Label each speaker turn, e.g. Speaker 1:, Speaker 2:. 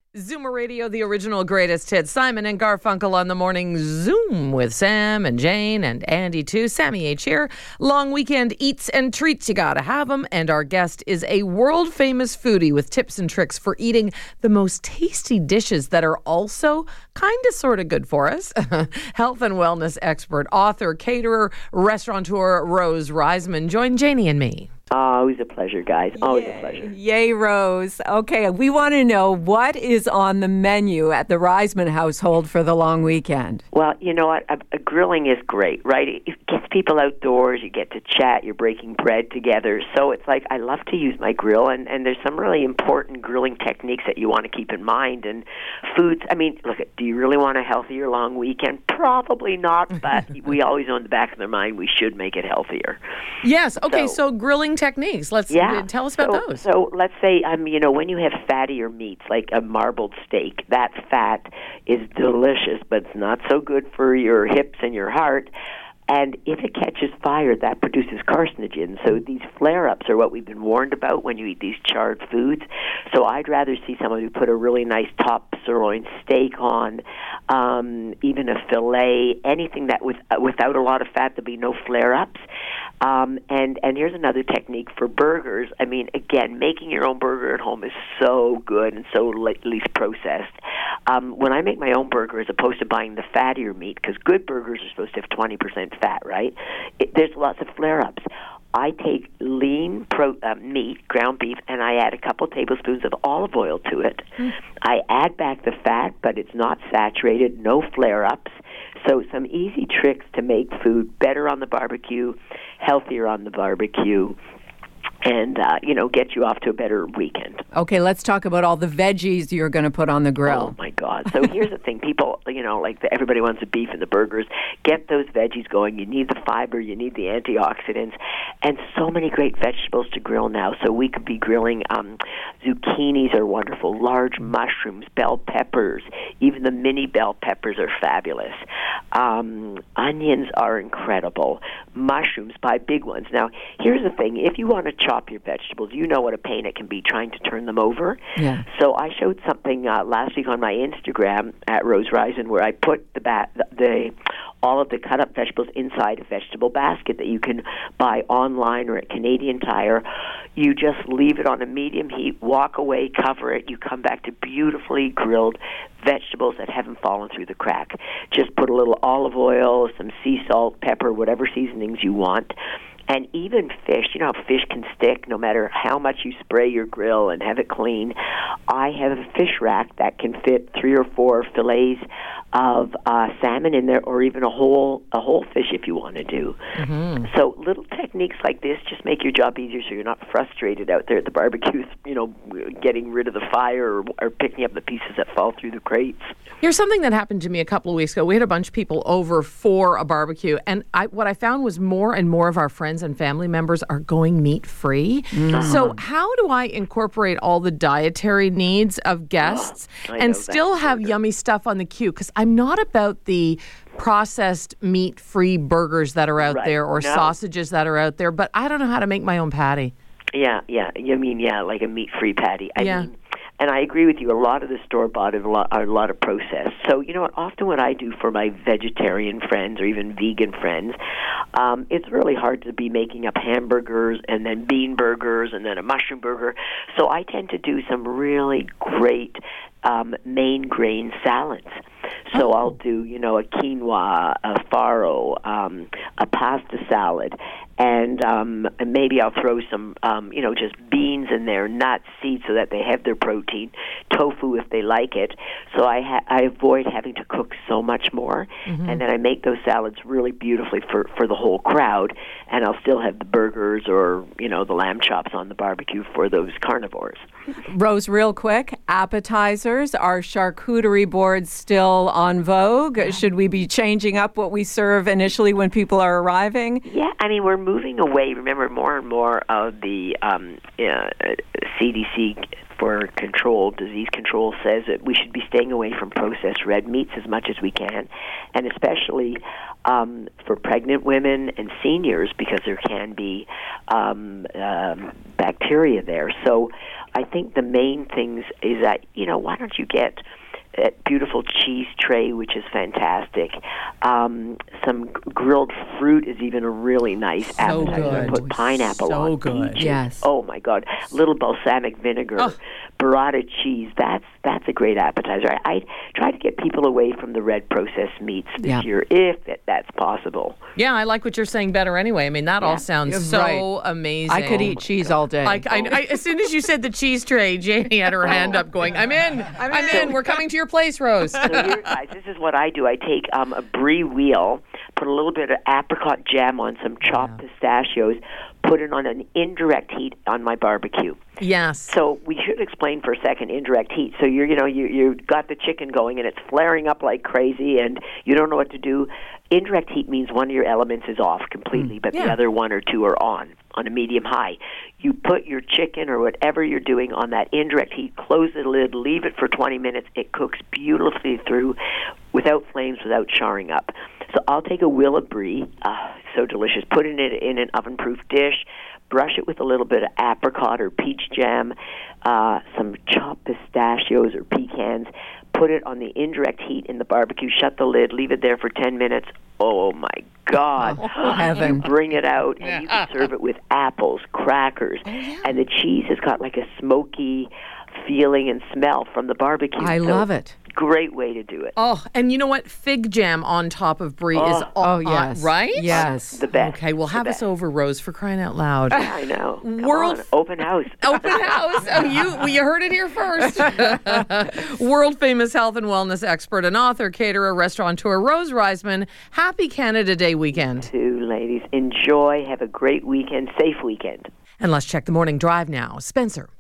Speaker 1: Zoomer Radio, the original greatest hits. Simon and Garfunkel on the morning Zoom with Sam and Jane and Andy too. Sammy H here. Long weekend eats and treats, you gotta have them. And our guest is a world famous foodie with tips and tricks for eating the most tasty dishes that are also kind of sort of good for us. Health and wellness expert, author, caterer, restaurateur Rose Reisman. Join Janie and me.
Speaker 2: Always a pleasure, guys. Always a pleasure.
Speaker 3: Yay, Rose. Okay, we want to know what is on the menu at the Reisman household for the long weekend.
Speaker 2: Well, you know what? Grilling is great, right? It gets people outdoors. You get to chat. You're breaking bread together. So it's like I love to use my grill, and there's some really important grilling techniques that you want to keep in mind. And foods, I mean, look, do you really want a healthier long weekend? Probably not, but we always know in the back of their mind we should make it healthier.
Speaker 1: Yes. Okay, so grilling techniques. Tell us about those.
Speaker 2: So let's say, when you have fattier meats, like a marbled steak, that fat is delicious, but it's not so good for your hips and your heart. And if it catches fire, that produces carcinogens. So these flare-ups are what we've been warned about when you eat these charred foods. So I'd rather see someone who put a really nice top sirloin steak on, even a filet, anything that without a lot of fat, there'll be no flare-ups. And here's another technique for burgers. I mean, again, making your own burger at home is so good and so least processed. When I make my own burger, as opposed to buying the fattier meat, because good burgers are supposed to have 20% fat, right? There's lots of flare-ups. I take lean meat, ground beef, and I add a couple tablespoons of olive oil to it. I add back the fat, but it's not saturated, no flare-ups. So some easy tricks to make food better on the barbecue, healthier on the barbecue, and, get you off to a better weekend.
Speaker 3: Okay, let's talk about all the veggies you're going to put on the grill.
Speaker 2: Oh, my God. So here's the thing. People, everybody wants the beef and the burgers. Get those veggies going. You need the fiber. You need the antioxidants. And so many great vegetables to grill now. So we could be grilling zucchinis are wonderful, large mushrooms, bell peppers. Even the mini bell peppers are fabulous. Onions are incredible. Mushrooms, buy big ones. Now, here's the thing. If you want to chop your vegetables, you know what a pain it can be trying to turn them over.
Speaker 3: Yeah.
Speaker 2: So I showed something last week on my Instagram at Rose Reisman where I put all of the cut-up vegetables inside a vegetable basket that you can buy online or at Canadian Tire. You just leave it on a medium heat, walk away, cover it. You come back to beautifully grilled vegetables that haven't fallen through the crack. Just put a little olive oil, some sea salt, pepper, whatever seasonings you want. And even fish, you know how fish can stick no matter how much you spray your grill and have it clean. I have a fish rack that can fit 3 or 4 fillets of salmon in there, or even a whole fish if you want to do. Mm-hmm. So little techniques like this just make your job easier, so you're not frustrated out there at the barbecue, getting rid of the fire or picking up the pieces that fall through the crates.
Speaker 1: Here's something that happened to me a couple of weeks ago. We had a bunch of people over for a barbecue, and what I found was more and more of our friends and family members are going meat-free. Mm-hmm. So how do I incorporate all the dietary needs of guests and still have yummy stuff on the queue? Because I'm not about the processed meat-free burgers that are out there or sausages that are out there, but I don't know how to make my own patty.
Speaker 2: Yeah. You mean, like a meat-free patty. I mean, and I agree with you. A lot of the store-bought are a lot of processed. So, often what I do for my vegetarian friends or even vegan friends, it's really hard to be making up hamburgers and then bean burgers and then a mushroom burger. So I tend to do some really great main grain salads. So I'll do, a quinoa, a farro, a pasta salad, and maybe I'll throw some, just beans in there, nuts, seeds, so that they have their protein, tofu if they like it. So I avoid having to cook so much more, and then I make those salads really beautifully for the whole crowd, and I'll still have the burgers or, the lamb chops on the barbecue for those carnivores.
Speaker 3: Rose, real quick, appetizers, are charcuterie boards still on vogue? Should we be changing up what we serve initially when people are arriving?
Speaker 2: Yeah, we're moving away. Remember, more and more of the CDC for disease control, says that we should be staying away from processed red meats as much as we can, and especially for pregnant women and seniors, because there can be bacteria there. So I think the main things is that, why don't you get that beautiful cheese tray, which is fantastic. Some grilled fruit is even a really nice appetizer.
Speaker 1: Good.
Speaker 2: Put pineapple on.
Speaker 1: Good.
Speaker 2: Peaches.
Speaker 3: Yes.
Speaker 2: Oh my God. Little balsamic vinegar, burrata cheese. That's a great appetizer. I try to get people away from the red processed meats this year, if that's possible.
Speaker 1: Yeah, I like what you're saying better anyway. I mean, that all sounds so amazing.
Speaker 3: I could eat cheese all day.
Speaker 1: I, as soon as you said the cheese tray, Janie had her hand up going, I'm in. We're coming to your place, Rose.
Speaker 2: So here, guys, this is what I do. I take a brie wheel, put a little bit of apricot jam on some chopped pistachios, put it on an indirect heat on my barbecue.
Speaker 1: Yes.
Speaker 2: So we should explain for a second indirect heat. So you got the chicken going and it's flaring up like crazy and you don't know what to do. Indirect heat means one of your elements is off completely, but the other one or two are on a medium high. You put your chicken or whatever you're doing on that indirect heat, close the lid, leave it for 20 minutes. It cooks beautifully through without flames, without charring up. So I'll take a wheel of brie, so delicious, put it in an oven-proof dish, brush it with a little bit of apricot or peach jam, some chopped pistachios or pecans, put it on the indirect heat in the barbecue, shut the lid, leave it there for 10 minutes. Oh, my God.
Speaker 3: Heaven.
Speaker 2: You bring it out, and you can serve it with apples, crackers, and the cheese has got like a smoky feeling and smell from the barbecue.
Speaker 3: I love it.
Speaker 2: Great way to do it.
Speaker 1: Oh, and you know what? Fig jam on top of brie is
Speaker 3: yes.
Speaker 1: right?
Speaker 3: Yes.
Speaker 2: The best.
Speaker 1: Okay, well, have us over, Rose, for crying out loud.
Speaker 2: I know. Come
Speaker 1: World
Speaker 2: on. Open house.
Speaker 1: Open house. Oh, you heard it here first. World famous health and wellness expert and author, caterer, restaurateur, Rose Reisman. Happy Canada Day weekend.
Speaker 2: To ladies, enjoy. Have a great weekend. Safe weekend.
Speaker 1: And let's check the morning drive now. Spencer.